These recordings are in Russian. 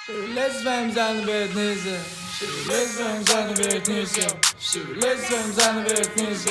Шевелись своим занавет нельзя. Шевелись своим занавет нельзя. Шевелись своим занавет нельзя.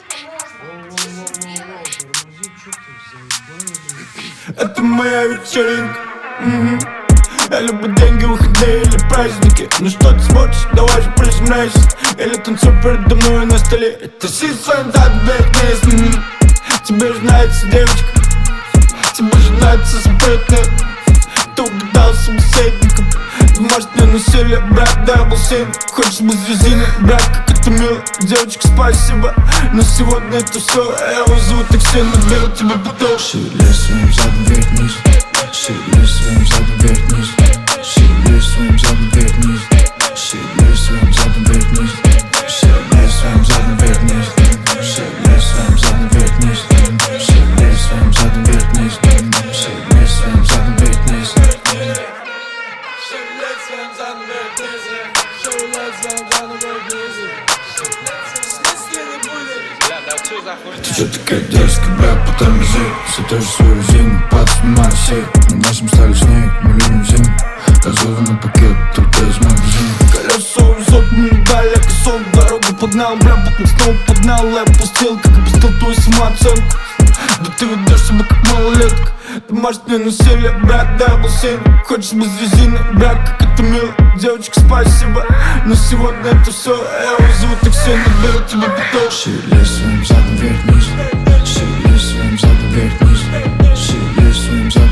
Это моя вечеринка. Я люблю деньги, выходные или праздники. Ну что ты смотришь, давай же приземляйся. Или танцуй передо мной на столе. Это си своим занавет нельзя. Тебе же нравится девочка. Тебе же нравится запретная. Ты угадал собеседником. Домашнее насилие, брат, да, был сын. Хочешь без резины, брат, как это мило. Девочка, спасибо, но сегодня это все. Я вызову такси, наберу тебе потом. Шевели своим задом вверх вниз. Шевели своим задом вверх вниз. Шевели своим задом вверх вниз. Шевели своим задом вверх вниз. Шевели своим задом вверх вниз. Шевели своим задом вверх вниз. Шевели своим задом вверх вниз. Шевели своим задом вверх вниз. Шевелись своим занавет нельзя. Шевелись своим занавет нельзя. В смысле не будет? Ты чё такая дерзкая, брат, потормози. Все тоже свою резину, подснимай все. На нашем стали снег, мы любим зиму. Газованный пакет, только из магазина. Колесо везет, мы не дали косом. Дорогу погнал, бля, потом снова погнал. Я пустил, как опустил твою самооценку. Да ты ведешь себя как малолетка. Домашнее насилие, брат, да, был сын. Хочешь без резины, брат, как это мило. Девочка, спасибо, но сегодня это все. Я вызову такси, наберу тебе потом. Шевели своим задом вверх вниз. Шевели своим задом вверх вниз. Шевели своим задом